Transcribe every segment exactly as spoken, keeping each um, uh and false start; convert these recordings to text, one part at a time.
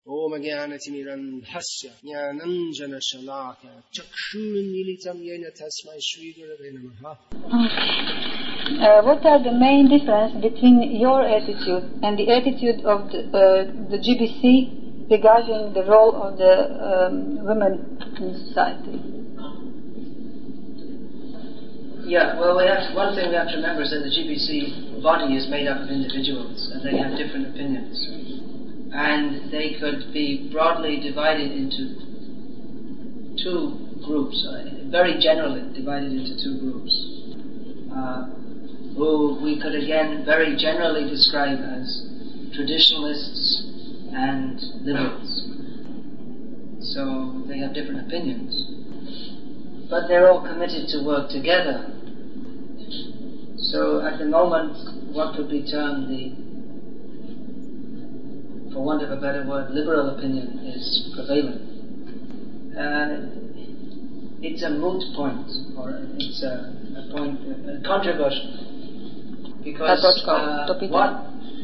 Om Jnanatimirandhasya Jnananjana Shalaka Chakshurunmilitam Yena Tasmai Shri Gurave Namaha. Uh, what are the main difference between your attitude and the attitude of the, uh, the G B C regarding the role of the um, women in society? Yeah, well, we have, one thing we have to remember is that the G B C body is made up of individuals and they have different opinions. And they could be broadly divided into two groups, uh, very generally divided into two groups, uh, who we could again very generally describe as traditionalists and liberals. So they have different opinions, but they're all committed to work together. So at the moment, what could be termed the, for want of a better word, liberal opinion is prevailing. Uh, it's a moot point, or it's a, a point, a, a controversial, because uh, what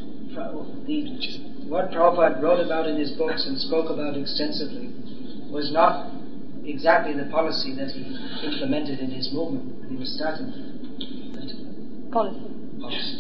the, what Prabhupada wrote about in his books and spoke about extensively was not exactly the policy that he implemented in his movement when he was starting. Policy. Policy.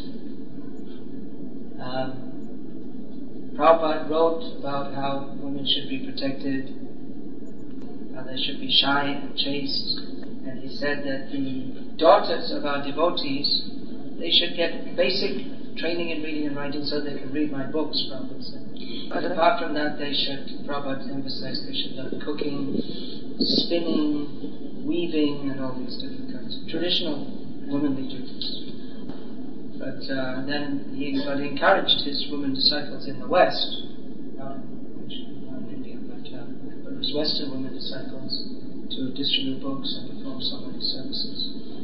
Um, Prabhupada wrote about how women should be protected, how they should be shy and chaste, and he said that the daughters of our devotees, they should get basic training in reading and writing so they can read my books, Prabhupada said. But apart from that, they should, Prabhupada emphasized, they should learn cooking, spinning, weaving, and all these different kinds of traditional womanly duties. But uh, then he, but he encouraged his women disciples in the West, not, not in India, but, uh, but his Western women disciples to distribute books and perform so many services.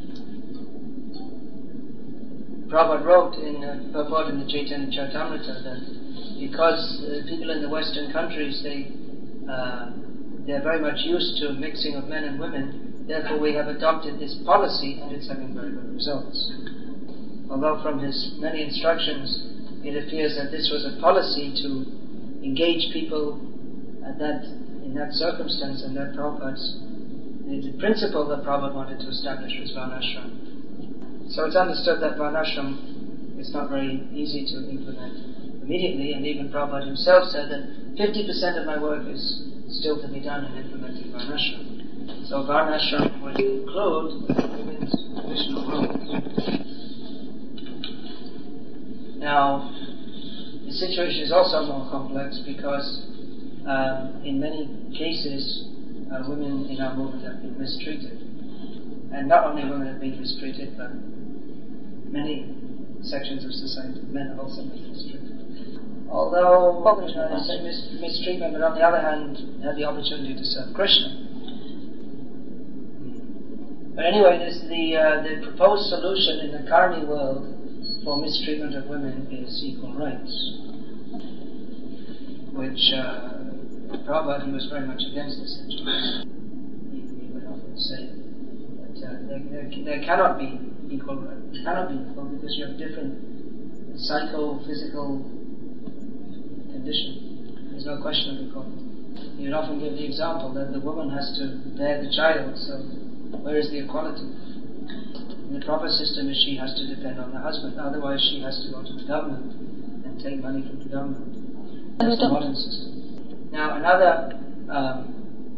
Prabhupada wrote in uh, purport in the Chaitanya Charitamrita that because uh, people in the Western countries, they uh, they're very much used to mixing of men and women, therefore we have adopted this policy and it's having very good results. Although from his many instructions it appears that this was a policy to engage people at that, in that circumstance, and that Prabhupada's, the principle that Prabhupada wanted to establish was Varnashram. So it's understood that Varnashram is not very easy to implement immediately, and even Prabhupada himself said that fifty percent of my work is still to be done in implementing Varnashram. So Varnashram would include women's traditional roles. Now, the situation is also more complex because um, in many cases uh, women in our movement have been mistreated. And not only women have been mistreated, but many sections of society, men have also been mistreated. Although, you know, I say mis- mistreatment, but on the other hand, have the opportunity to serve Krishna. But anyway, this, the, uh, the proposed solution in the Karmi world for mistreatment of women is equal rights, which uh, Prabhupada, he was very much against this situation. He, he would often say that uh, there, there, there cannot be equal rights. It cannot be equal because you have different psycho-physical condition. There's no question of equality. He would often give the example that the woman has to bear the child, so where is the equality? In the proper system is she has to depend on the husband, otherwise she has to go to the government and take money from the government. That's the modern system. Now another um,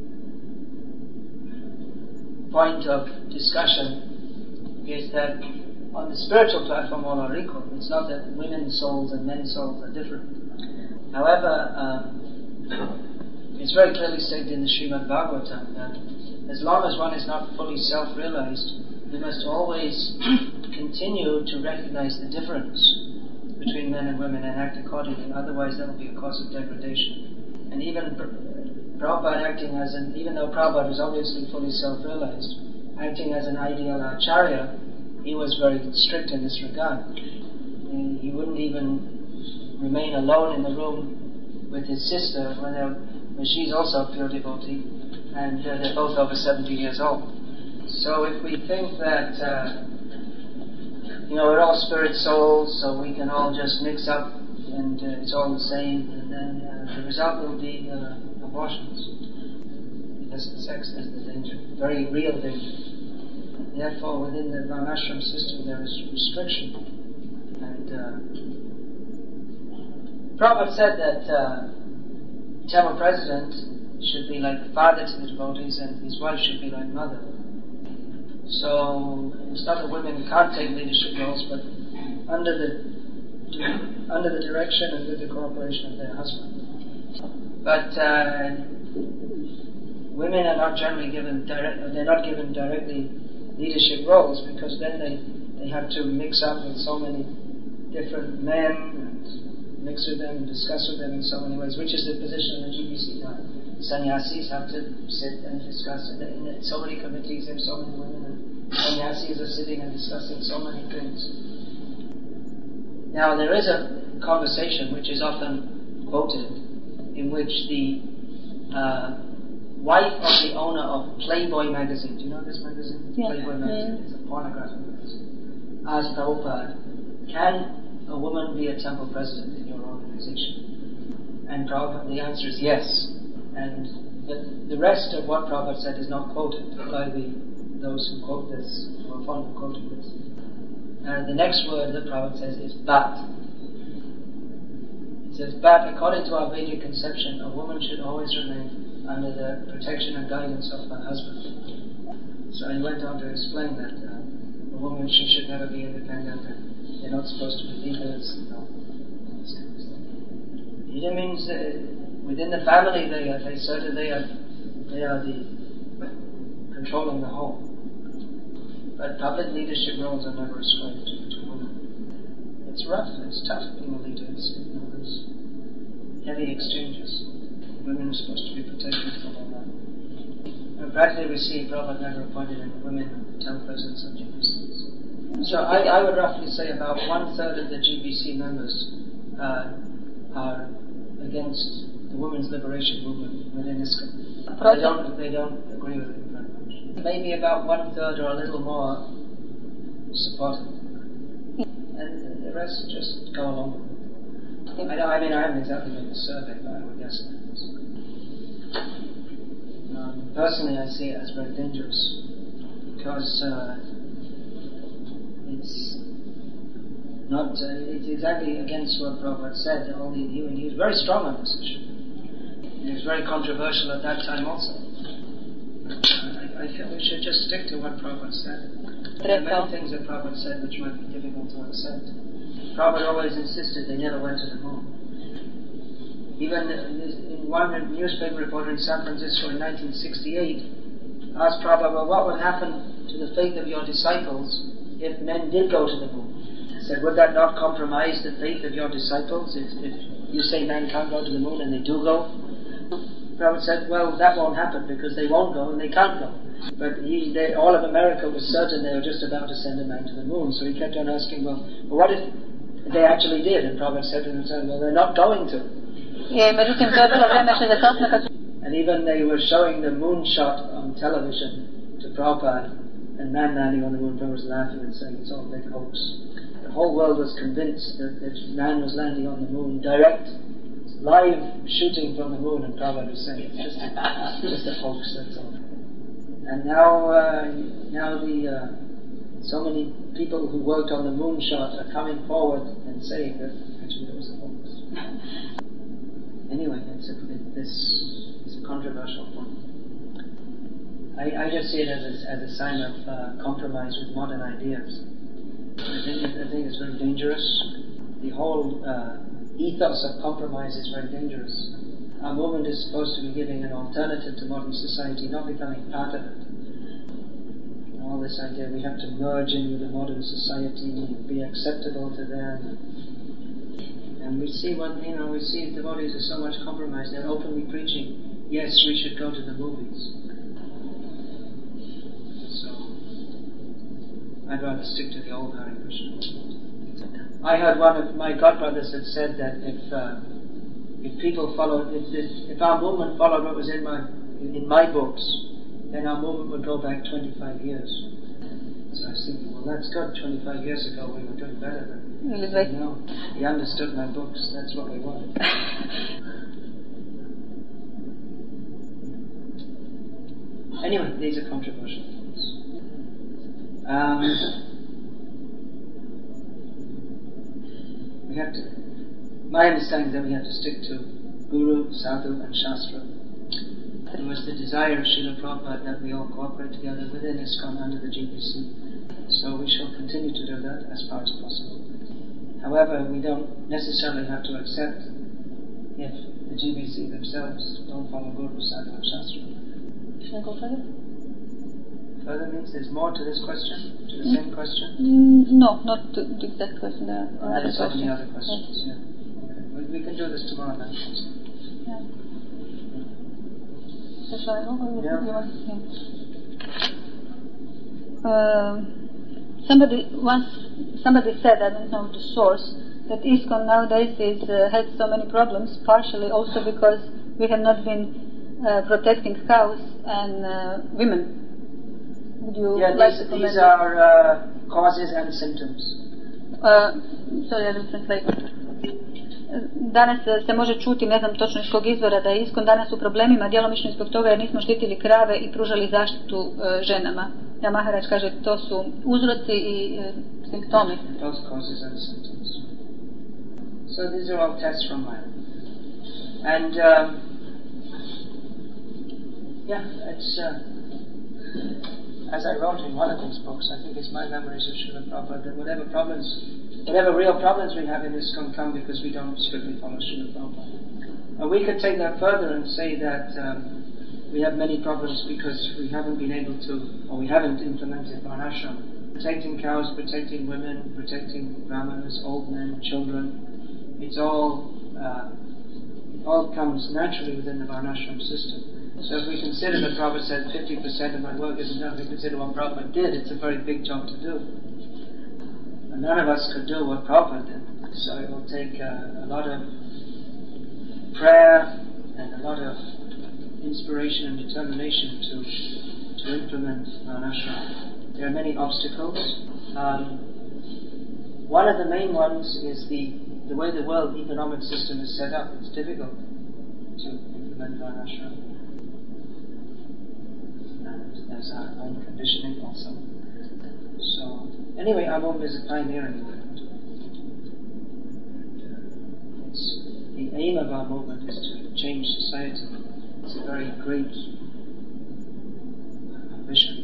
point of discussion is that on the spiritual platform all are equal. It's not that women's souls and men's souls are different. However, um, it's very clearly stated in the Srimad Bhagavatam that as long as one is not fully self-realized, we must always continue to recognize the difference between men and women and act accordingly, otherwise that will be a cause of degradation. And even Prabhupada acting as an, even though Prabhupada was obviously fully self-realized, acting as an ideal acharya, he was very strict in this regard. And he wouldn't even remain alone in the room with his sister when, when she's also a pure devotee, and uh, they're both over seventy years old. So if we think that, uh, you know, we're all spirit souls, so we can all just mix up and uh, it's all the same, and then uh, the result will be uh, abortions. Illicit sex is the danger, very real danger. Therefore, within the Varnashram system there is restriction. And uh, Prabhupada said that uh, temple president should be like the father to the devotees and his wife should be like mother. So it's not that women can't take leadership roles, but under the under the direction and with the cooperation of their husband. But uh, women are not generally given direct, they're not given directly leadership roles, because then they, they have to mix up with so many different men and mix with them and discuss with them in so many ways, which is the position of the G B C now. Sannyasis have to sit and discuss in, in so many committees, there's so many women, and sannyasis are sitting and discussing so many things. Now there is a conversation which is often quoted in which the uh, wife of the owner of Playboy magazine, do you know this magazine? Yeah. Playboy magazine, Yeah. it's a pornographic magazine. Asked Prabhupada, can a woman be a temple president in your organization? And Prabhupada, the answer is yes. And the, the rest of what Prabhupada said is not quoted by the those who quote this, who are fond of quoting this. And the next word that Prabhupada says is but. He says, but according to our Vedic conception, a woman should always remain under the protection and guidance of her husband. So he went on to explain that uh, a woman, she should never be independent, and they're not supposed to be leaders, you know, this kind of stuff. Leader means uh, within the family they are, they certainly they are, they are the controlling the home. But public leadership roles are never ascribed to, to women. It's rough, it's tough being a leader. It's, you know, there's heavy exchanges. Women are supposed to be protected from all that. And practically we see Prabhupada never appointed any women temple presidents of G B Cs. So I, I would roughly say about one third of the G B C members uh, are against the women's liberation movement within ISKCON. They don't, they don't agree with it very much. Maybe about one third or a little more support it. And the rest just go along with it. I, don't, I mean, I haven't exactly made a survey, but I would guess that. Um, personally, I see it as very dangerous because uh, it's not, uh, it's exactly against what Prabhupada said. Only he, he was very strong on this issue. It was very controversial at that time also. I, I feel we should just stick to what Prabhupada said. There are many things that Prabhupada said which might be difficult to accept. Prabhupada always insisted they never went to the moon. Even in one newspaper reporter in San Francisco in nineteen sixty-eight asked Prabhupada, well, what would happen to the faith of your disciples if men did go to the moon? He said, would that not compromise the faith of your disciples if, if you say men can't go to the moon and they do go? Prabhupada said, well, that won't happen because they won't go and they can't go. But he, they, all of America was certain they were just about to send a man to the moon. So he kept on asking, well, well what if they actually did? And Prabhupada said to himself, well, they're not going to. And even they were showing the moon shot on television to Prabhupada, and man landing on the moon. Prabhupada was laughing and saying it's all a big hoax. The whole world was convinced that, that man was landing on the moon direct, live shooting from the moon, and Prabhupada was saying it's just a, just a hoax, that's all. And now, uh, now the uh, so many people who worked on the moon shot are coming forward and saying that actually it was a hoax. Anyway, it's a, it, this is a controversial point. I, I just see it as a, as a sign of uh, compromise with modern ideas. I think, it, I think it's very dangerous. The whole uh, ethos of compromise is very dangerous. Our movement is supposed to be giving an alternative to modern society, not becoming part of it. All this idea we have to merge in with the modern society, be acceptable to them. And we see what, you know, we see devotees are so much compromised. They're openly preaching, yes, we should go to the movies. So, I'd rather stick to the old Hare Krishna. I heard one of my godbrothers had said that if uh, if people followed, if, if, if our movement followed what was in my in my books, then our movement would go back twenty-five years. So I was thinking, well, that's good. twenty-five years ago we were doing better than Ili dvadeset. No, he understood my books, that's what we wanted. Anyway, these are controversial things. Um, we have to, my understanding is that we have to stick to Guru, Sadhu and Shastra. It was the desire of Srila Prabhupada that we all cooperate together within ISKCON under the G B C. So we shall continue to do that as far as possible. However, we don't necessarily have to accept if the G B C themselves don't follow Guru, Sadhu and Shastra. Should I go further? Further means there's more to this question, to the mm. same question? Mm, no, not to, to that question. There are oh, other so questions. many other questions, yes. yeah. Okay. We, we can do this tomorrow night. Yeah. So shall I go? Or yeah. You want? Yeah. Um, somebody once, somebody said, I don't know the source, that ISKCON nowadays is, uh, has so many problems, partially also because we have not been uh, protecting cows and uh, women. Would you yeah, like these, to these are uh, causes and symptoms. Uh, sorry, I will translate. Danas se može čuti, ne znam točno iz kog izvora, da je ISKCON danas u problemima, djelomično zbog toga jer nismo štitili krave i pružali zaštitu uh, ženama. Ja Maharaj kaže, to su uzroci i uh, simptomi. Those causes and symptoms. So these are all tests from mine. And um, yeah, it's uh, as I wrote in one of these books, I think it's my memories of Srila Prabhupada, that whatever problems, whatever real problems we have in ISKCON come because we don't strictly follow Srila Prabhupada. And we could take that further and say that um, we have many problems because we haven't been able to, or we haven't implemented Varnashram. Protecting cows, protecting women, protecting brahmanas, old men, children. It's all, uh, it all comes naturally within the Varnashram system. So if we consider that Prabhupada said fifty percent of my work isn't done, if we consider what Prabhupada did, it's a very big job to do. And none of us could do what Prabhupada did. So it will take uh, a lot of prayer and a lot of inspiration and determination to to implement Varnashram. There are many obstacles. Um, one of the main ones is the, the way the world economic system is set up. It's difficult to implement Varnashram. There's our own conditioning also. So, anyway, our movement is a pioneering movement. And, uh, it's, the aim of our movement is to change society. It's a very great ambition.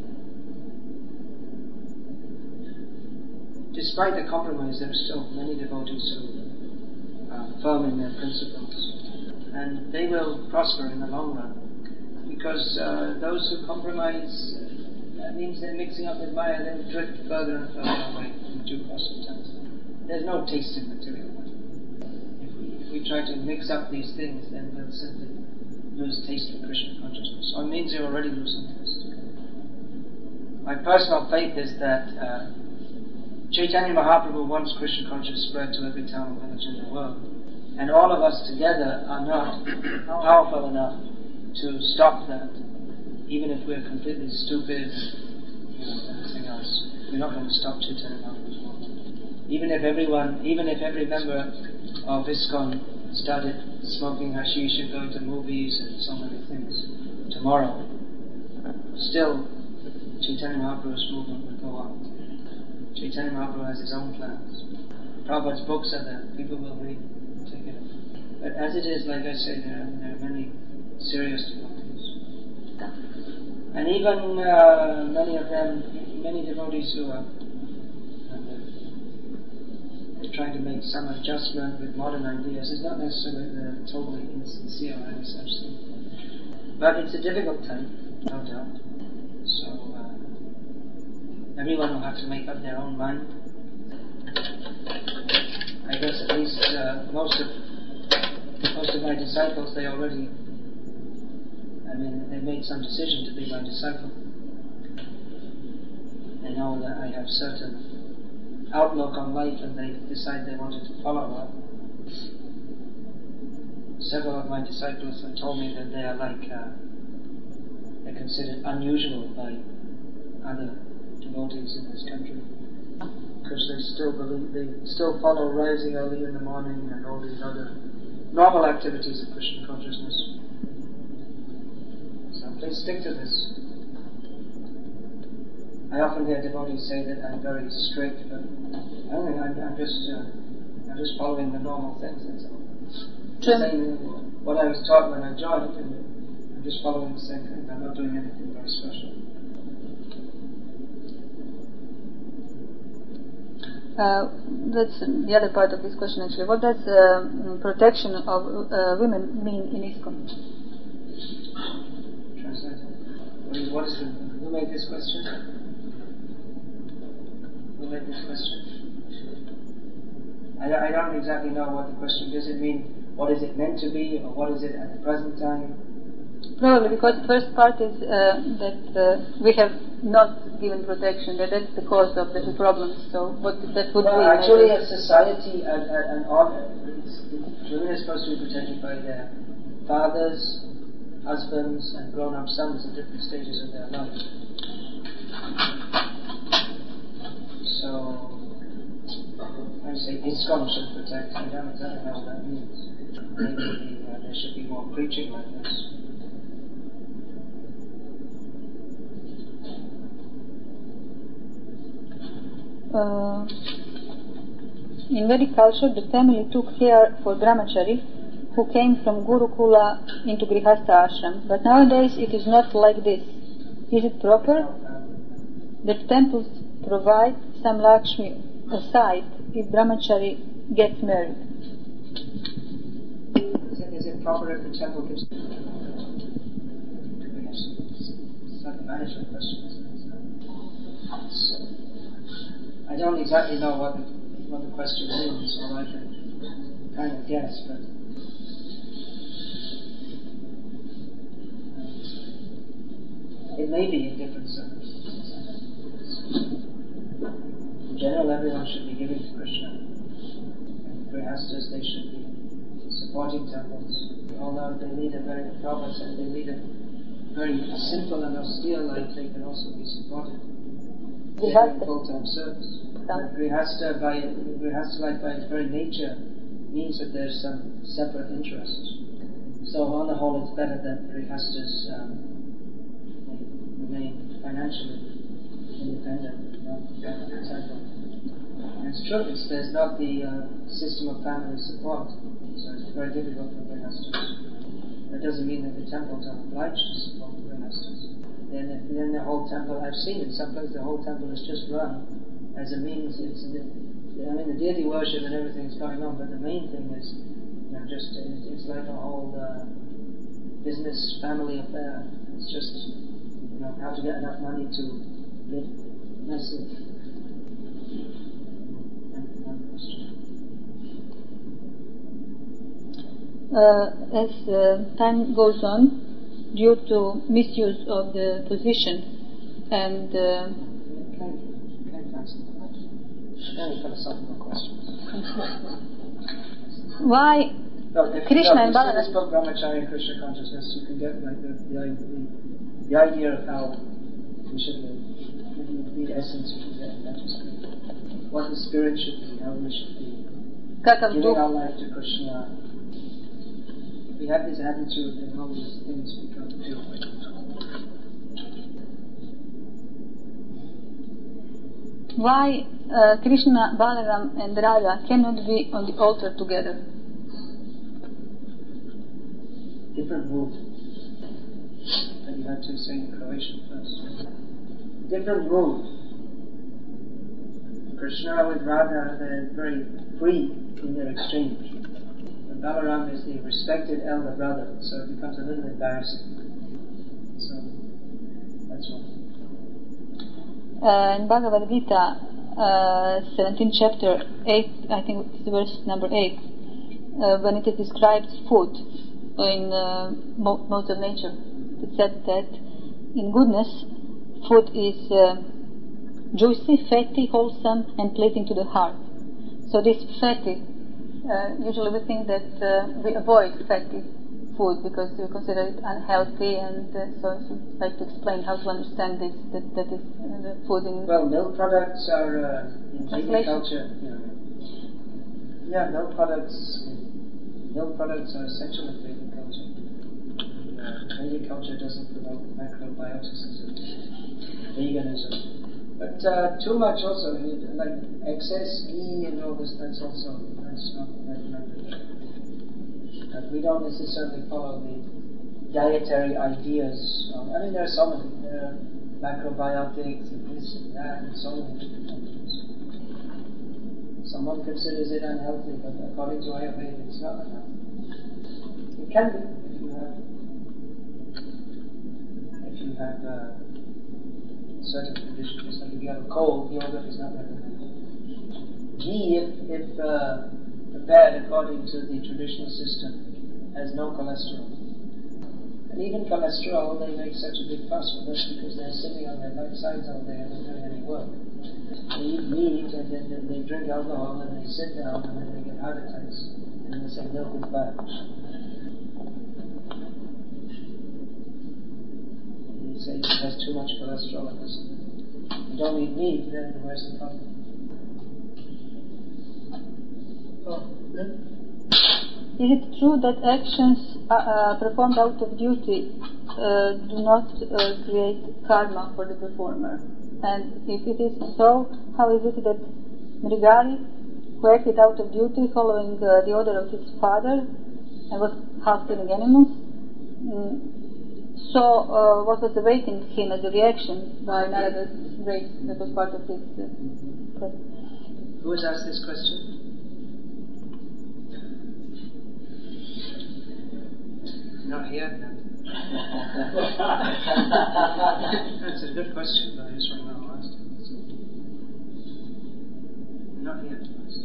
Despite the compromise, there are still many devotees who are firm in their principles. And they will prosper in the long run. Because uh, those who compromise, uh, that means they're mixing up with Maya, they drift further and further away from due course of time. There's no taste in material life. If we, if we try to mix up these things, then we'll simply lose taste for Krishna consciousness. So it means you're already losing taste. My personal faith is that uh, Chaitanya Mahaprabhu wants Krishna consciousness spread to every town and village in the world. And all of us together are not powerful enough to stop that, even if we're completely stupid, you know, everything else. We're not going to stop Chaitanya Mahaprabhu's movement. Even if everyone, even if every member of ISKCON started smoking hashish and going to movies and so many things tomorrow, still Chaitanya Mahaprabhu's movement will go on. Chaitanya Mahaprabhu has his own plans. Prabhupada's books are there. People will read and take it up. But as it is, like I say, there are, there are many serious devotees. And even uh, many of them, many devotees who are uh, they're trying to make some adjustment with modern ideas. It's not necessarily they're totally insincere or any such thing. But it's a difficult time, no doubt. So uh, everyone will have to make up their own mind. I guess at least uh, most of most of my disciples, they already I mean, they made some decision to be my disciple. They know that I have certain outlook on life and they decide they wanted to follow that. Several of my disciples have told me that they are like, uh, they're considered unusual by other devotees in this country. because they still believe, they still follow rising early in the morning and all these other normal activities of Krishna consciousness. So please stick to this. I often hear devotees say that I'm very strict, but I don't think I'm, I'm just uh, I'm just following the normal things. That's all. Saying what I was taught when I joined, and I'm just following the same thing. I'm not doing anything very special. Uh, that's the other part of this question actually. What does uh, protection of uh, women mean in ISKCON? Translate. What is, what is the, who made this question? Who made this question? I, I don't exactly know what the question does. It mean what is it meant to be, or what is it at the present time? Probably because the first part is uh, that uh, we have not given protection, that that's the cause of the problems. So what that would well, be? Actually, a society and, and, and order, women are supposed to be protected by their fathers, husbands, and grown-up sons at different stages of their life. So, when I say ISKCON should protect, I don't exactly know what that means. Maybe uh, there should be more preaching like this. Uh, in Vedic culture, the family took care for brahmachari who came from Gurukula into Grihastha ashram. But nowadays it is not like this. Is it proper that temples provide some Lakshmi aside if brahmachari gets married? Is it, is it proper if the temple gives... It's not a management question, isn't it? So, I don't exactly know what the, what the question means, or I can kind of guess, but uh, it may be in different circumstances. In general, everyone should be giving to Krishna. And Grihasthas, they should be supporting temples. Although they lead a very, Prabhupada said, they lead a very simple and austere life, they can also be supported. Grihastha. Full-time service. But Grihastha, by, Grihastha life by its very nature means that there's some separate interest. So on the whole it's better that Grihasthas um, remain financially independent, not dependent on the temple. And it's true, it's, there's not the uh, system of family support, so it's very difficult for Grihasthas. That doesn't mean that the temples are obliged to support Grihasthas. Then, then the whole temple, I've seen it, sometimes the whole temple is just run as a means. It's, I mean, the deity worship and everything's going on, but the main thing is, you know, just, it's like a whole uh, business family affair. It's just, you know, how to get enough money to live nicely. Uh, as uh, time goes on, due to misuse of the position and uh, why no, if, Krishna no, and Balaram. this book, Brahmacharya and Krishna Consciousness, you can get like the, the, the, the idea of how we should live. The, the essence you can get in that just what the spirit should be, how we should be giving our life to Krishna. We have this attitude, and all these things become true. Why uh, Krishna, Balaram and Radha cannot be on the altar together? Different mood. And you have to say in Croatian first. Different mood. Krishna with Radha, they're very free in their exchange. And Balaram is the respected elder brother, so it becomes a little embarrassing. So, that's one. Uh, in Bhagavad Gita, uh, seventeenth chapter, eight, I think it's verse number eight, uh, when it describes food in uh, modes of nature, it said that in goodness, food is uh, juicy, fatty, wholesome, and pleasing to the heart. So this fatty, uh, usually we think that uh, we avoid fatty food because you consider it unhealthy, and uh, so if you'd like to explain how to understand this, that, that is uh, the food in... Well, milk products are uh, in Vedic culture. Yeah. yeah, milk products milk products are essential in Vedic culture. And, uh, Vedic culture doesn't promote macrobioticism, veganism. But uh, too much also, like excess ghee and all this, that's also, that's not recommended. Uh, we don't necessarily follow the dietary ideas. Of, I mean, there are so many, there are macrobiotics and this and that, and so many different things. Someone considers it unhealthy, but according to Ayurveda, it's not unhealthy. It can be, if you have, if you have, uh, certain conditions, like if you have a cold, yogurt is not recommended. Ghee, if, if uh, prepared according to the traditional system, has no cholesterol. And even cholesterol, they make such a big fuss with it because they're sitting on their backsides all day and they're doing any work. They eat meat and then they drink alcohol and they sit down and then they get heart attacks and then they say milk is bad. Say it has too much cholesterol in this. You don't eat meat, then where's the problem? Oh, yeah. Is it true that actions uh, uh, performed out of duty uh, do not uh, create karma for the performer? And if it is so, how is it that Mrigari, who acted out of duty following uh, the order of his father and was half killing animals, um, So, uh, what was awaiting him as a reaction by Narada's race that was part of his uh, process? Who has asked this question? Not here, no. That's a good question, but I just want to ask it. Not here.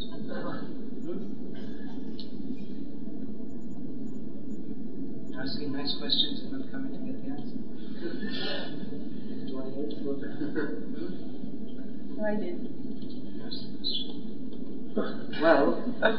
Asking nice questions and not coming to get the answer. Do I need to look at No, I did. Well,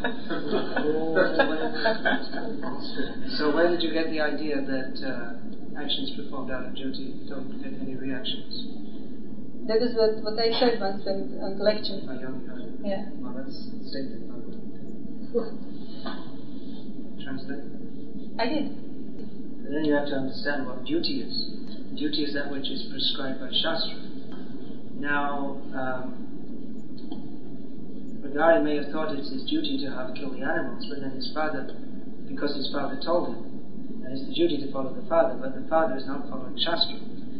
so where did you get the idea that uh, actions performed out of duty don't get any reactions? That is what, what I heard once when, on the lecture. Oh, you only heard it? Yeah. Well, that's stated by the Translate. I did. And then you have to understand what duty is. Duty is that which is prescribed by Shastra. Now, um, Mrigari may have thought it's his duty to have killed the animals, but then his father, because his father told him, and it's the duty to follow the father, but the father is not following Shastra.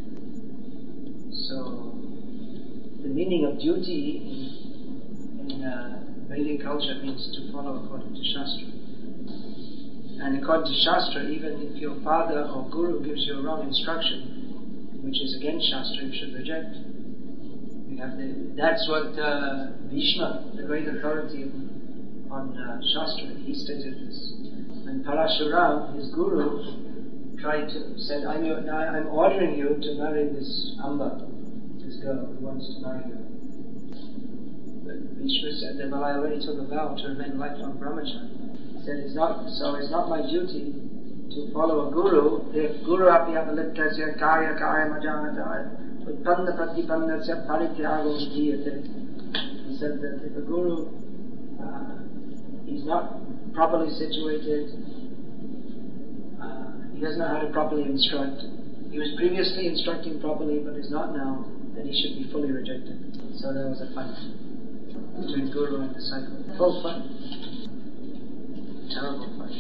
So, the meaning of duty in, in uh, Vedic culture means to follow according to Shastra. And according to Shastra, even if your father or guru gives you a wrong instruction, which is against Shastra, you should reject. We have the, that's what uh, Bhishma, the great authority on uh, Shastra, he stated this. And Parashuram, his guru, tried to said, I'm, your, I'm ordering you to marry this Amba, this girl who wants to marry you. But Bhishma said that, well, I already took a vow to remain lifelong brahmachari. Said it's not so it's not my duty to follow a guru if guru api avaliptasya karya karya majanataya utpanna pratipannasya parityago diyate. He said that if a guru uh, is not properly situated, uh, he doesn't know how to properly instruct. He was previously instructing properly but is not now, then he should be fully rejected. So there was a fight between guru and disciple. Full fight. Terrible fight.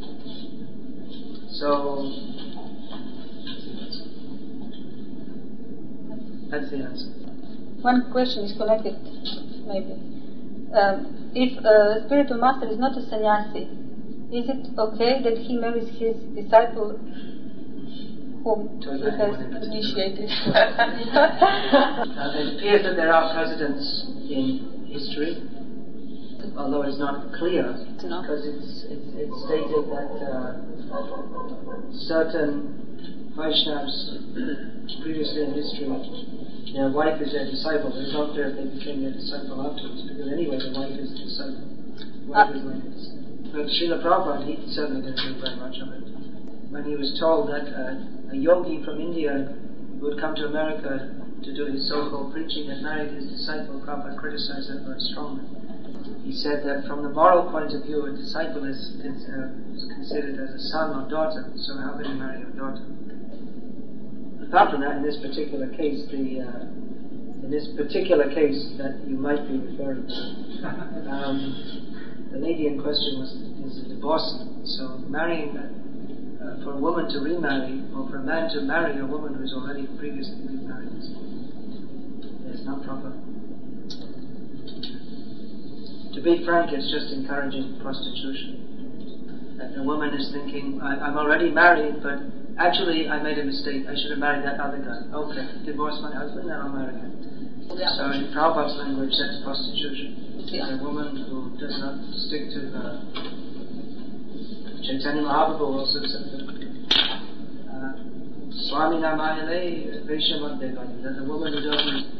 So, that's the answer. One question is connected, maybe. Um, if a spiritual master is not a sannyasi, is it okay that he marries his disciple whom he has initiated? uh, it appears that there are precedents in history, although it's not clear, no. because it's, it's, it's stated that uh, certain Vaishnavas previously in history, their wife is their disciple. It's not clear if they became their disciple afterwards, because anyway the wife is the disciple. The wife uh. is like this. But Srila Prabhupada, he certainly didn't do very much of it. when he was told that uh, a yogi from India who had come to America to do his so-called preaching had married his disciple, Prabhupada criticized that very strongly. He said that from the moral point of view, a disciple is, is, uh, is considered as a son or daughter, so how can you marry your daughter? Apart from that, in this particular case, the uh, in this particular case that you might be referring to, um, the lady in question was is a divorcee. So marrying uh, for a woman to remarry, or for a man to marry a woman who is already previously remarried, is, is not proper. To be frank, it's just encouraging prostitution. That the woman is thinking, I, I'm already married, but actually I made a mistake. I should have married that other guy. Okay, divorce my husband, then I'll marry him. Yeah. So in Prabhupada's language, that's prostitution. Yeah. A woman who does not stick to the Chaitanya Mahaprabhu also said that Swami Namayale Vaishyamandevani, that the woman who doesn't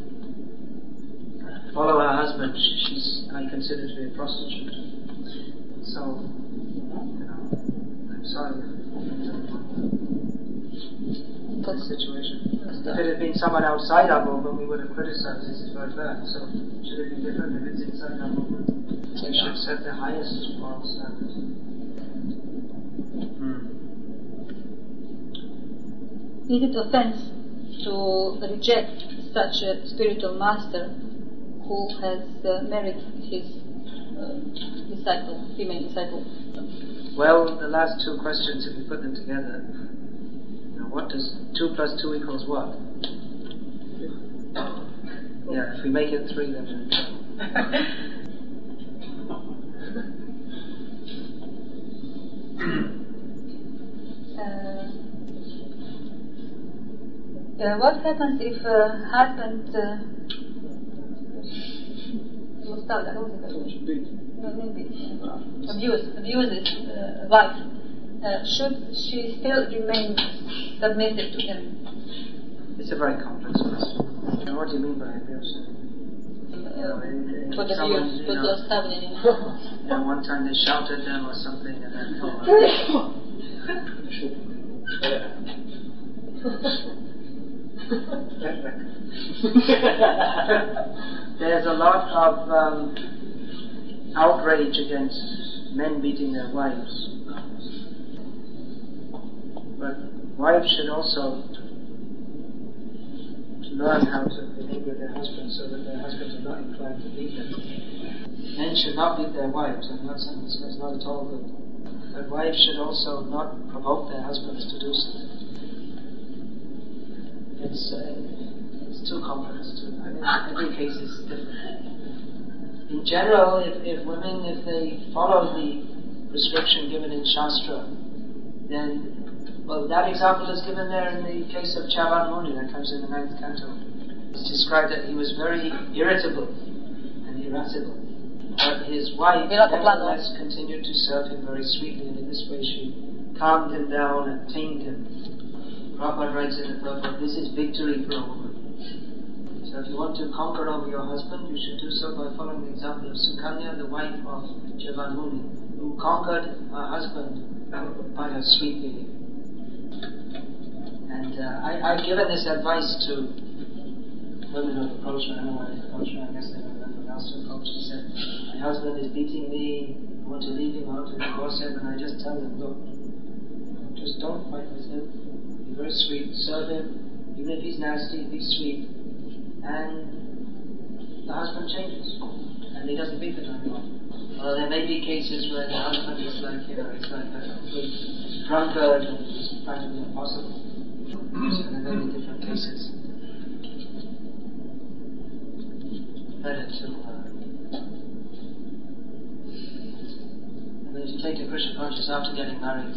follow her husband, she's I consider to be a prostitute. So, you know, I'm sorry for the situation. If it had been someone outside our movement, we would have criticized this is very bad. So, should it be different if it's inside our movement? We should set the highest moral standards. Hmm. Is it offense to reject such a spiritual master who has uh, married his uh, disciple, female disciple? Well, the last two questions, if we put them together, you know, what does two plus two equals what? Yeah, if we make it three, then we're in trouble. uh, uh, what happens if a husband uh, abuse, abuses uh, wife? Uh, should she still remain submissive to him? It's a very complex question. And what do you mean by abuse? For the abuse, for the stabbing. You know, one time they shouted at them or something, and then oh, there's a lot of um, outrage against men beating their wives. But wives should also learn how to behave with their husbands so that their husbands are not inclined to beat them. Men should not beat their wives. I'm not saying this is not at all good. But wives should also not provoke their husbands to do so. It's uh, it's too complex. Too, I mean, every case is different. In general, if, if women, if they follow the prescription given in Shastra, then well, that example is given there in the case of Chavan Muni that comes in the ninth canto. It's described that he was very irritable and irascible. But his wife nevertheless continued to serve him very sweetly, and in this way she calmed him down and tamed him. Prabhupada writes in the purport, this is victory for a woman. So if you want to conquer over your husband, you should do so by following the example of Sukanya, the wife of Chavan Muni, who conquered her husband by her sweet behavior. And uh, I, I've given this advice to women who have approached me. I don't know why they approached me. I guess they don't have anyone else to approach. He said, my husband is beating me. I want to leave him. I want to divorce him. And I just tell them, look, just don't fight with him. Be very sweet. Serve him. Even if he's nasty, be sweet. And the husband changes. And he doesn't beat them anymore. Although there may be cases where the husband is like, you know, it's like a complete drunkard and it's practically impossible. So there may be different cases. Better to uh, I mean, if you take a Krishna conscious after getting married,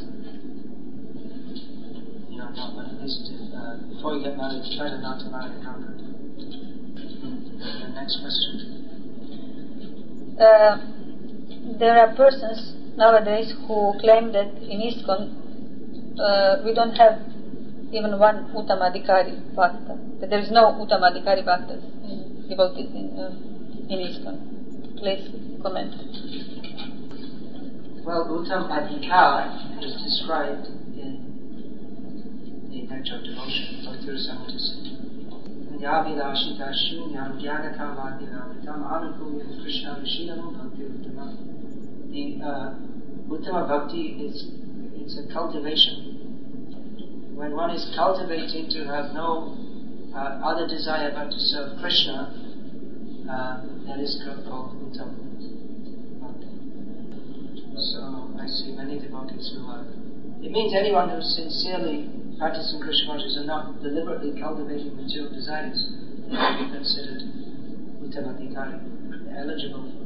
you know, not, but at least if, uh, before you get married, try to not to marry a drunkard. The next question. Uh, there are persons nowadays who claim that in ISKCON uh, we don't have even one Uttamadhikari Bhakta, that there is no Uttamadhikari Bhaktas in, devotees in, uh, in ISKCON. Please comment. Well, Uttam Adhikar is described in nature of devotion, Bhakti Rasamrita. Yavidashita Shunyam Jnana Kamadhyam Tam Anukuyam Krishna Vishinam Bhakti Uttama. The uh, Uttama Bhakti is it's a cultivation. When one is cultivating to have no uh, other desire but to serve Krishna, uh, that is called Uttama Bhakti. So I see many devotees who are. It means anyone who sincerely practicing Krishna consciousness and not deliberately cultivating material desires, they can be considered Uttamadhikari, eligible for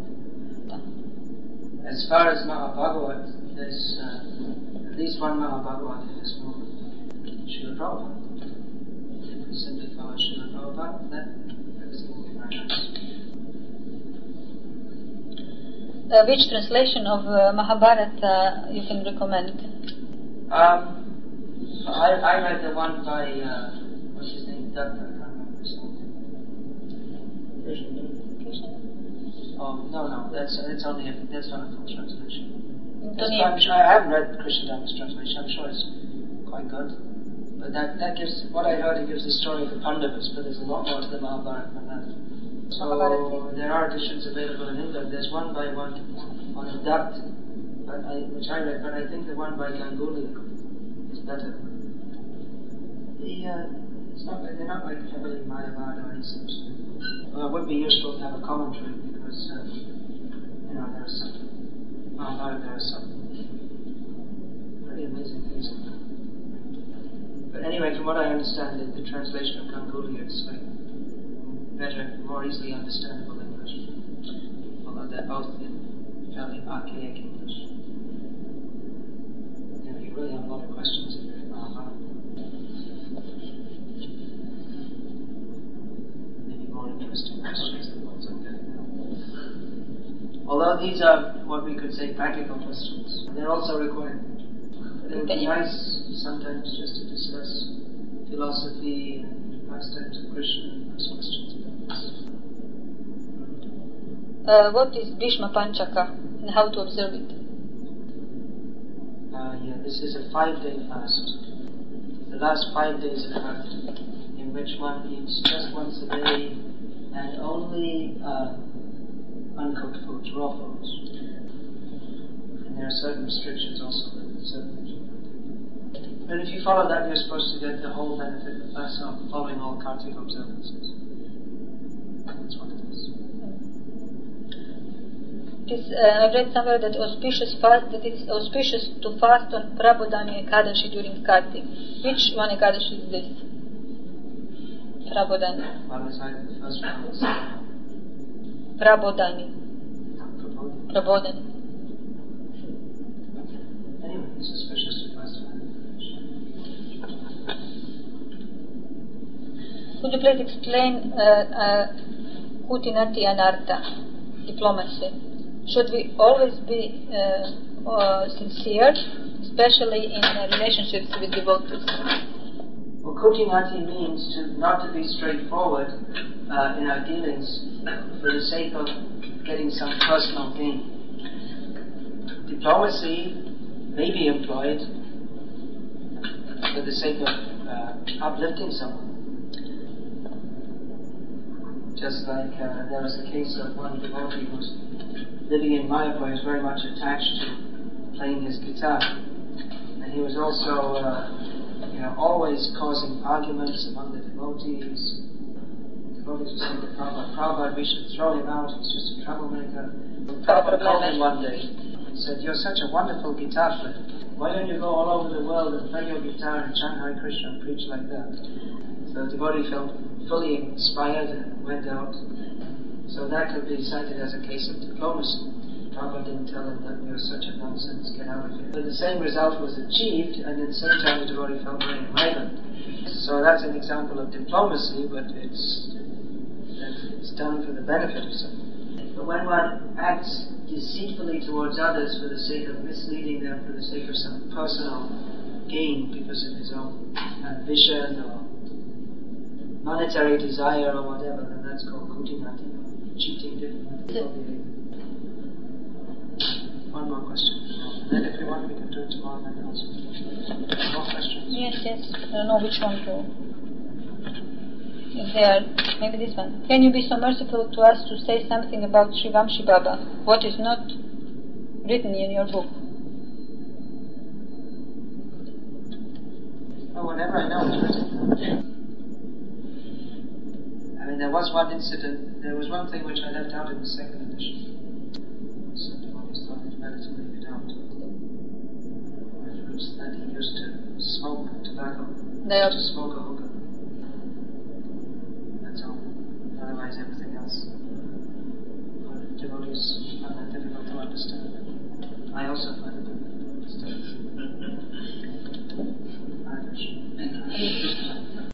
Uttama. As far as Mahabhagavat, there's uh, at least one Mahabhagavat in this movement, Srila Prabhupada. If we simply follow Srila Prabhupada, then everything will be very nice. Uh, which translation of uh, Mahabharata uh, you can recommend? Um, I, I read the one by, uh, what's his name, Datta, I can't remember his name. Krishna. Oh, no, no, that's that's only a, that's not a full translation. That's Don't quite, I haven't read Krishna Dhamma's translation, I'm sure it's quite good. But that, that gives, what I heard, it gives the story of the Pandavas, but there's a lot more to the Mahabharata than that. So, there are editions available in England. There's one by one on the Dutt, which I read, but I think the one by Ganguly is better. The, uh, it's not, they're not like heavily Mayavad or any such. Well, it would be useful to have a commentary because, uh, you know, there are some, Mahabharata, there are some pretty amazing things in there. But anyway, from what I understand, the, the translation of Ganguly is like better, more easily understandable English. Although they're both in fairly archaic English. You know, you really have a lot of questions in your Mahabharata. Interesting questions than ones I'm getting now. Although these are what we could say practical questions, they're also required. But it would be nice sometimes just to discuss philosophy and pastimes of Krishna and those questions about this. Uh, what is Bhishma Panchaka and how to observe it? Uh, yeah, this is a five-day fast. The last five days of fast, in which one eats just once a day and only uh, uncooked foods, raw foods. And there are certain restrictions also. Certain but if you follow that, you're supposed to get the whole benefit of fast of following all Kartika observances. That's what it is. It is uh, I've read somewhere that auspicious fast that it's auspicious to fast on Prabodhani Ekadashi during Kartik. Which one Ekadashi is this? Prabodhani. Well, it's either the first one or the second. Prabodhani. Prabodhani. Prabodhani. Anyway, it's auspicious to fast on. Could you please explain uh, uh, Kutinati Anartha, diplomacy? Should we always be uh, uh, sincere, especially in uh, relationships with devotees? Well, Kutinati means to not to be straightforward uh, in our dealings for the sake of getting some personal gain. Diplomacy may be employed for the sake of uh, uplifting someone. Just like uh, there was a case of one devotee who was living in Mayapur, was very much attached to playing his guitar. And he was also uh, you know, always causing arguments among the devotees. The devotees would say to Prabhupada, Prabhupada, we should throw him out, he's just a troublemaker. Prabhupada called him one day and said, you're such a wonderful guitar player. Why don't you go all over the world and play your guitar and chant Hare Krishna and preach like that? So the devotee felt fully inspired and went out. So that could be cited as a case of diplomacy. Prabhupada didn't tell him that you're such a nonsense, get out of here. But the same result was achieved, and at the same time the devotee felt very enlightened. So that's an example of diplomacy, but it's it's done for the benefit of someone. But when one acts deceitfully towards others for the sake of misleading them, for the sake of some personal gain because of his own ambition or monetary desire or whatever, then that's called kutinati, cheating different people behavior. One more question. And then if you want, we can do it tomorrow night also. More questions? Yes, yes. I don't know which one to. If they are, maybe this one. Can you be so merciful to us to say something about Sri Vamshi Baba? What is not written in your book? Oh, whatever I know is written. I mean, there was one incident, there was one thing which I left out in the second edition. So I always thought it better to leave it out. Which was that he used to smoke tobacco. He used to smoke a hookah. That's all. Otherwise, everything else. But devotees find that difficult to understand. I also find it difficult to understand. Others.